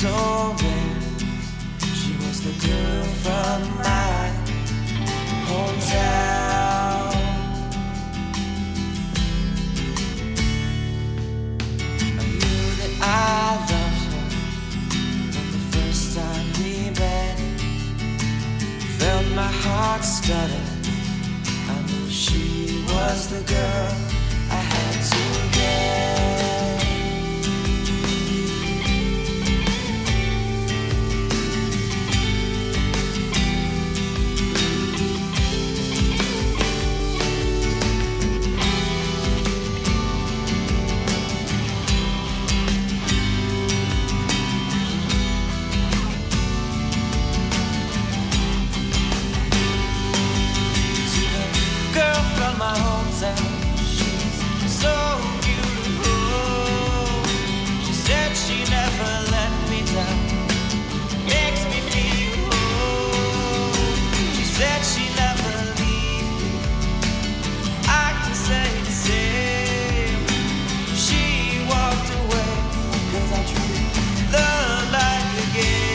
so rare. She was the girl from my hometown. I knew that I loved her from the first time we met. Felt my heart stutter. I knew she was the girl I had to get. My hometown, she's so beautiful. She said she never let me down, makes me feel whole. She said she never leave me, I can say the same. She walked away, 'cause I treat love like a game.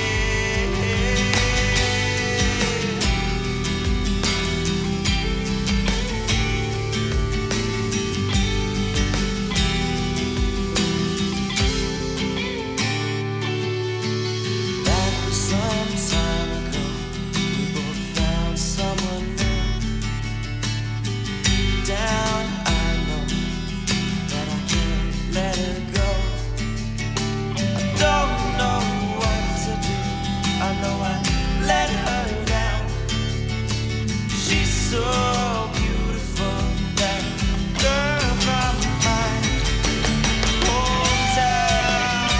So beautiful, that girl from my hometown.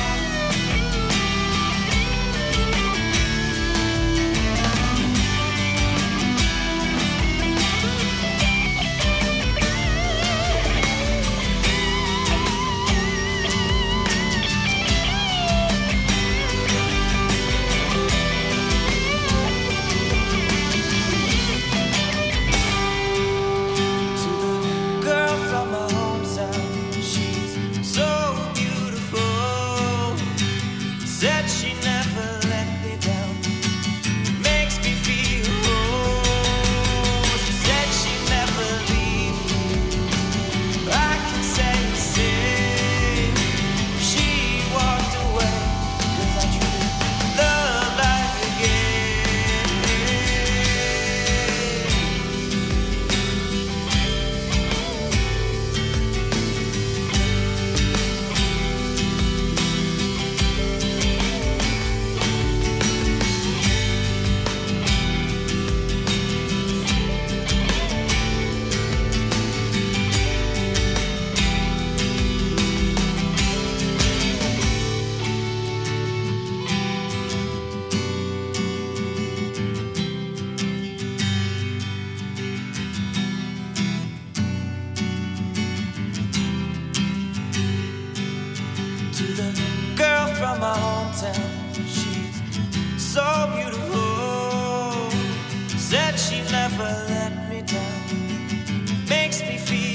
Said she never let me down, makes me feel whole. She said she never leave me, I can say the same. She walked away, 'cause I treat love like a girl from my hometown. She's so beautiful. Said she never let me down, makes me feel